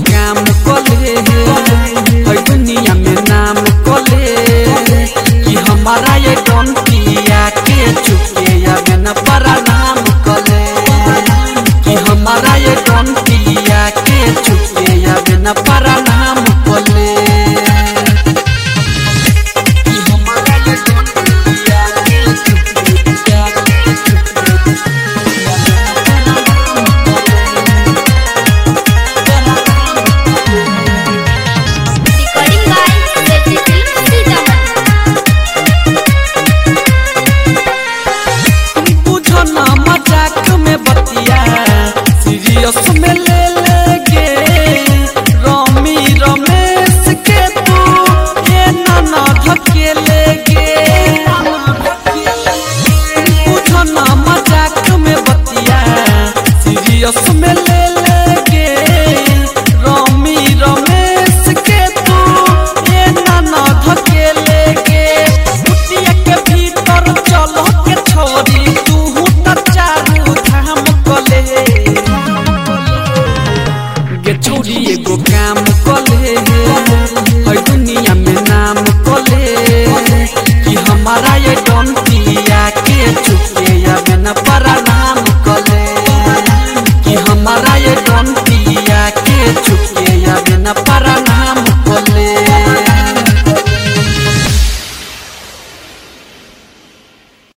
काम कले है दुनिया में नाम कले कि हमारा ये डंटिया के चुके आवे न बड़ा नाम कले कि हमारा ये डंटिया के चुके आवे न बड़ा नाम कले कि हमारा ये डंटिया के चुके मजाक में बतिया सीरियस में ले लेगे रमी रमेश के तू ये नाना धके लेगे बुझना मजाक में बतिया सीरियस में ले लेगे रमी रमेश के तू ये नाना धके लेगे बुटिया के भीतर चलो के छोरी छोड़ी एगो काम कले है दुनिया में नाम कले कि हमारा ये डंटिया के चुके आवे न बड़ा नाम कले कि हमारा ये डंटिया